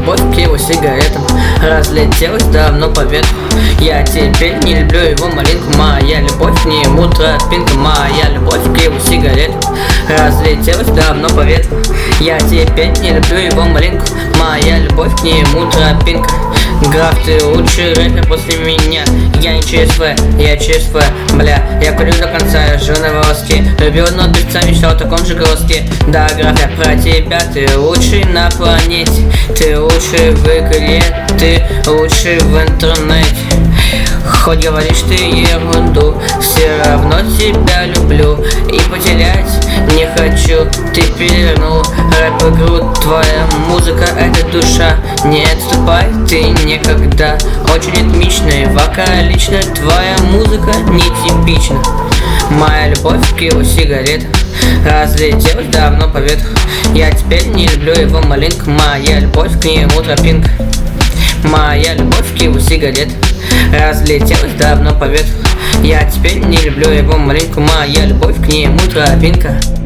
любовь к его сигаретам разлетелась давно по ветру. Я теперь не люблю его малинку. Моя любовь к нему тропинка. Моя любовь к его сигаретам разлетелась давно по ветру. Я теперь не люблю его малинку. Моя любовь к нему тропинка. Граф, ты лучший рэпер после меня. Я не ЧСВ, я ЧСВ, бля. Я курю до конца, я жил на волоске. Любил одно дышца, мечтал о таком же голоске. Да, граф, я про тебя. Ты лучший на планете. Ты лучший в игре. Ты лучший в интернете. Хоть говоришь ты ерунду, все равно тебя люблю и потерять не хочу. Ты перевернул рэп-игру, твоя музыка — это душа. Не отступай ты никогда, очень ритмичная, вокаличная. Твоя музыка нетипична. Моя любовь к его сигаретам разлетелась давно по ветру. Я теперь не люблю его малинку. Моя любовь к нему тропинка. Моя любовь к его сигаретам разлетелась давно по ветру. Я теперь не люблю его малинку. Моя любовь к нему тропинка.